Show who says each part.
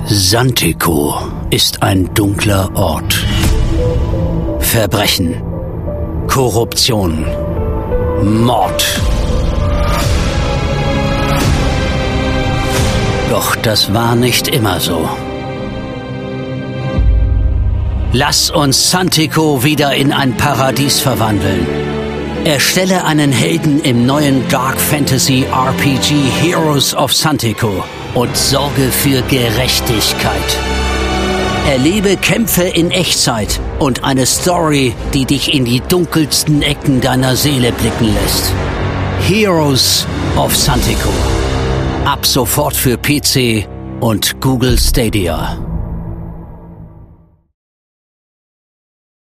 Speaker 1: Santico ist ein dunkler Ort. Verbrechen, Korruption, Mord. Doch das war nicht immer so. Lass uns Santico wieder in ein Paradies verwandeln. Erstelle einen Helden im neuen Dark Fantasy RPG Heroes of Santico und sorge für Gerechtigkeit. Erlebe Kämpfe in Echtzeit und eine Story, die dich in die dunkelsten Ecken deiner Seele blicken lässt. Heroes of Santico. Ab sofort für PC und Google Stadia.